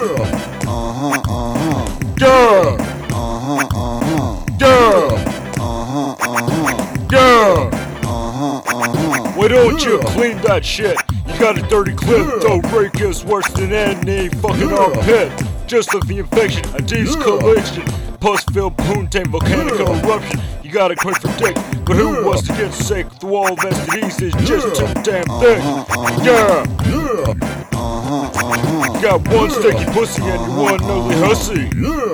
Why don't you clean that shit? You got a dirty clip, though rake is worse than any fucking armpit. Just like the infection, a de-escalation, pus-filled poontang volcanic eruption. You gotta quit for dick, but who wants to get sick? Through all STDs is just too damn thick. Yeah. Got one sticky pussy and you one ugly hussy.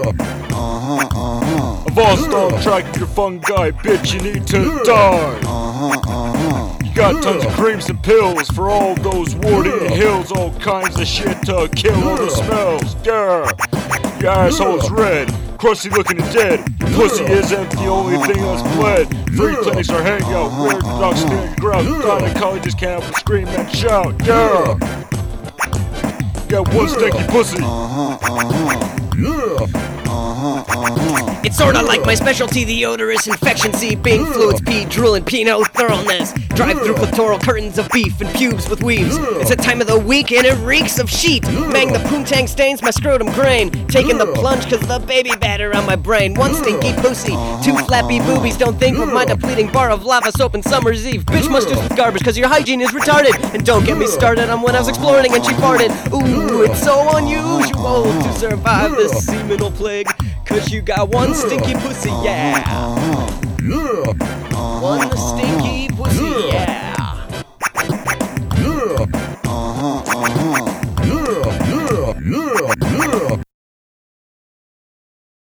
I've all stalled tracking your fungi, bitch, you need to die. You got tons of creams and pills for all those warty hills, all kinds of shit to kill all the smells. Yeah, your asshole's red, crusty looking and dead. Your pussy isn't the only thing that's bled. Free clinics are hanging out, weird dogs stand your ground. Gynecologists can't help but scream and shout. Yeah, got one stinky pussy. It's sorta like my specialty, the odorous infection seeping fluids, pee, drool, and penile thoroughness. Drive through clitoral curtains of beef and pubes with weaves. It's a time of the week and it reeks of sheet. Mang the poontang stains my scrotum grain. Taking the plunge cause the baby batter on my brain. One stinky pussy, two flappy boobies. Don't think of my depleting bar of lava soap and summer's eve. Bitch must do with garbage cause your hygiene is retarded. And don't get me started on when I was exploring and she farted. Ooh, it's so unusual to survive this seminal plague. Cause you got one stinky pussy, yeah.